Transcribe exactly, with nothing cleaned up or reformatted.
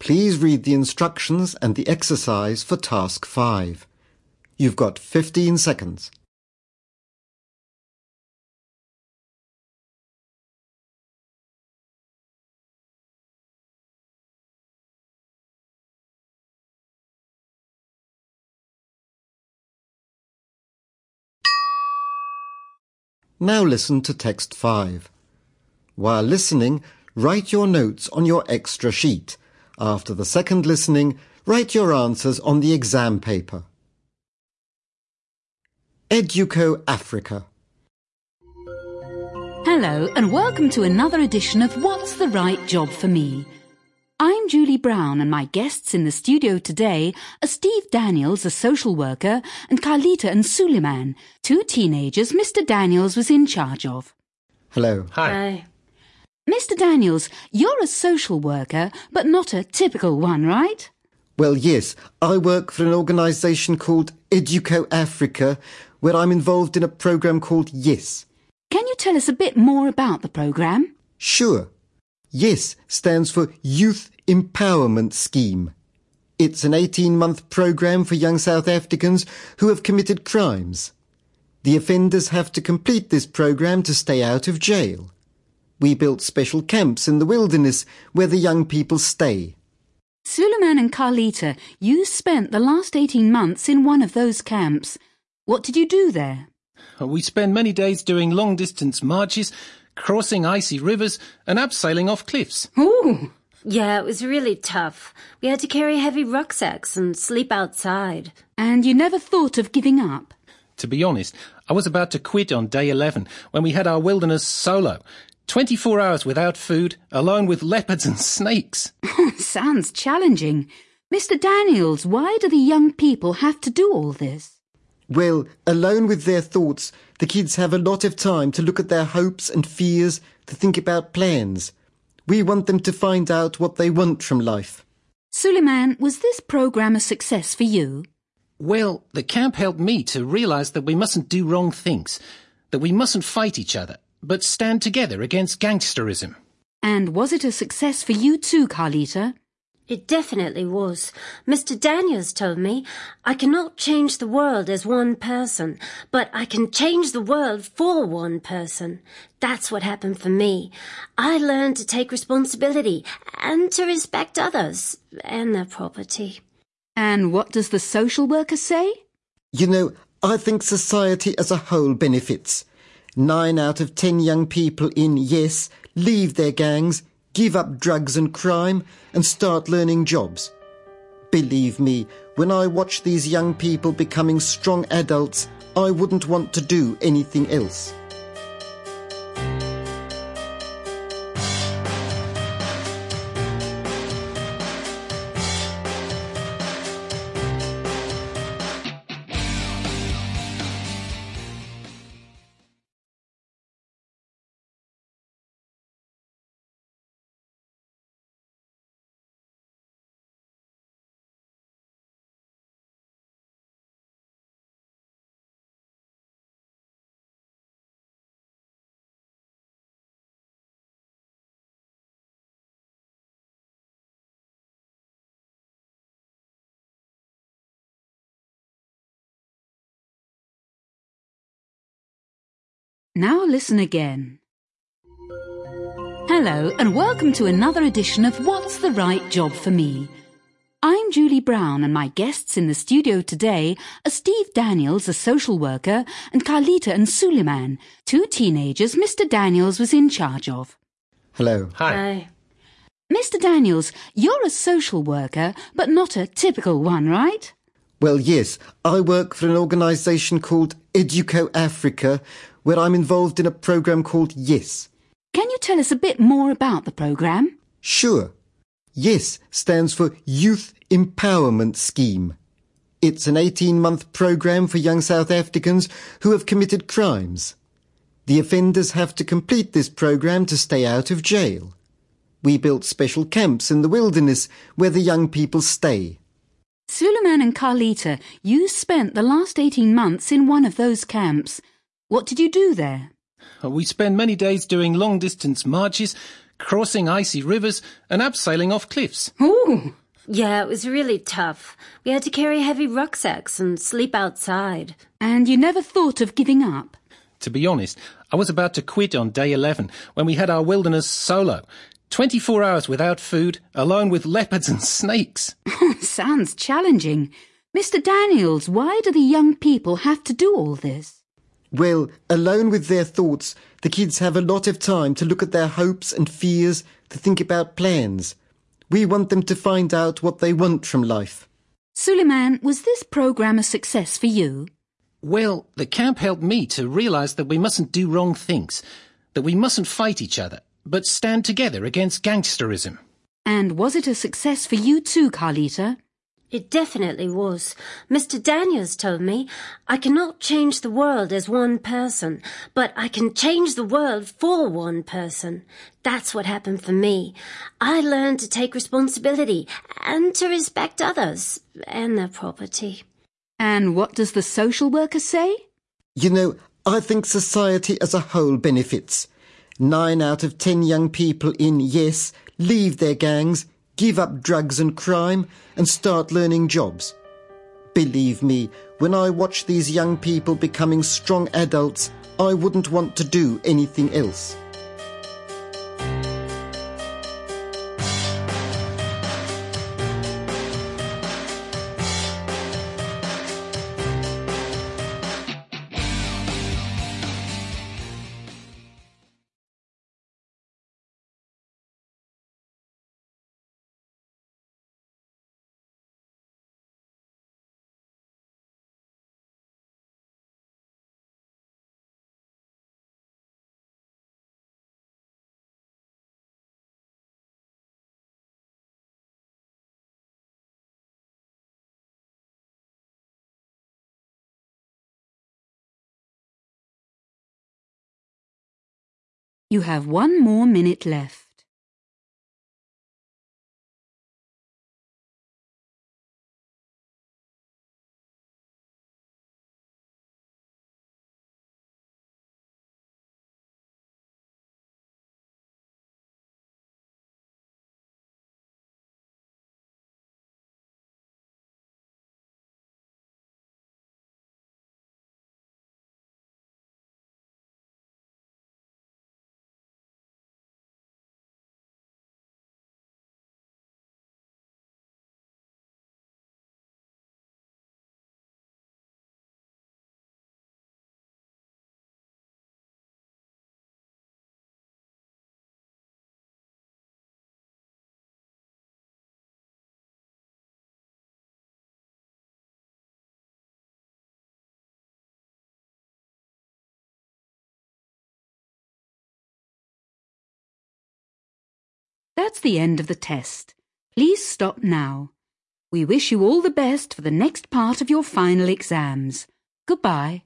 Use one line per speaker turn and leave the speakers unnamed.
Please read the instructions and the exercise for task five. You've got fifteen seconds. Now listen to text five. While listening, write your notes on your extra sheet. After the second listening, write your answers on the exam paper. Educo Africa.
Hello and welcome to another edition of What's the Right Job for Me? I'm Julie Brown and my guests in the studio today are Steve Daniels, a social worker, and Carlita and Suleiman, two teenagers Mister Daniels was in charge of.
Hello.
Hi.
Hi.
Mister Daniels, you're a social worker, but not a typical one, right?
Well, yes, I work for an organisation called Educo Africa, where I'm involved in a programme called YES.
Can you tell us a bit more about the programme?
Sure. YES stands for Youth Empowerment Scheme. It's an eighteen-month programme for young South Africans who have committed crimes. The offenders have to complete this programme to stay out of jail. We built special camps in the wilderness where the young people stay.
Suleiman and Carlita, you spent the last eighteen months in one of those camps. What did you do there?
We spend many days doing long-distance marches, crossing icy rivers and abseiling off cliffs.
Ooh!
Yeah, it was really tough. We had to carry heavy rucksacks and sleep outside.
And you never thought of giving up?
To be honest, I was about to quit on day eleven when we had our wilderness solo. twenty-four hours without food, alone with leopards and snakes.
Sounds challenging. Mister Daniels, why do the young people have to do all this?
Well, alone with their thoughts, the kids have a lot of time to look at their hopes and fears, to think about plans. We want them to find out what they want from life.
Suleiman, was this programme a success for you?
Well, the camp helped me to realise that we mustn't do wrong things, that we mustn't fight each other, but stand together against gangsterism.
And was it a success for you too, Carlita?
It definitely was. Mister Daniels told me, I cannot change the world as one person, but I can change the world for one person. That's what happened for me. I learned to take responsibility and to respect others and their property.
And what does the social worker say?
You know, I think society as a whole benefits. Nine out of ten young people in YES leave their gangs, give up drugs and crime, and start learning jobs. Believe me, when I watch these young people becoming strong adults, I wouldn't want to do anything else.
Now listen again. Hello and welcome to another edition of What's the Right Job for Me? I'm Julie Brown and my guests in the studio today are Steve Daniels, a social worker, and Carlita and Suleiman, two teenagers Mister Daniels was in charge of.
Hello.
Hi.
Hi.
Mister Daniels, you're a social worker, but not a typical one, right?
Well, yes, I work for an organisation called Educo Africa, where I'm involved in a programme called YES.
Can you tell us a bit more about the programme?
Sure. YES stands for Youth Empowerment Scheme. It's an eighteen-month programme for young South Africans who have committed crimes. The offenders have to complete this programme to stay out of jail. We built special camps in the wilderness where the young people stay.
Suleiman and Carlita, you spent the last eighteen months in one of those camps. What did you do there?
We spend many days doing long-distance marches, crossing icy rivers and abseiling off cliffs.
Ooh!
Yeah, it was really tough. We had to carry heavy rucksacks and sleep outside.
And you never thought of giving up?
To be honest, I was about to quit on day eleven when we had our wilderness solo. twenty-four hours without food, alone with leopards and snakes.
Sounds challenging. Mister Daniels, why do the young people have to do all this?
Well, alone with their thoughts, the kids have a lot of time to look at their hopes and fears, to think about plans. We want them to find out what they want from life.
Suleiman, was this programme a success for you?
Well, the camp helped me to realise that we mustn't do wrong things, that we mustn't fight each other, but stand together against gangsterism.
And was it a success for you too, Carlita?
It definitely was. Mister Daniels told me, I cannot change the world as one person, but I can change the world for one person. That's what happened for me. I learned to take responsibility and to respect others and their property.
And what does the social worker say?
You know, I think society as a whole benefits. Nine out of ten young people in Yes leave their gangs, give up drugs and crime, and start learning jobs. Believe me, when I watch these young people becoming strong adults, I wouldn't want to do anything else.
You have one more minute left. That's the end of the test. Please stop now. We wish you all the best for the next part of your final exams. Goodbye.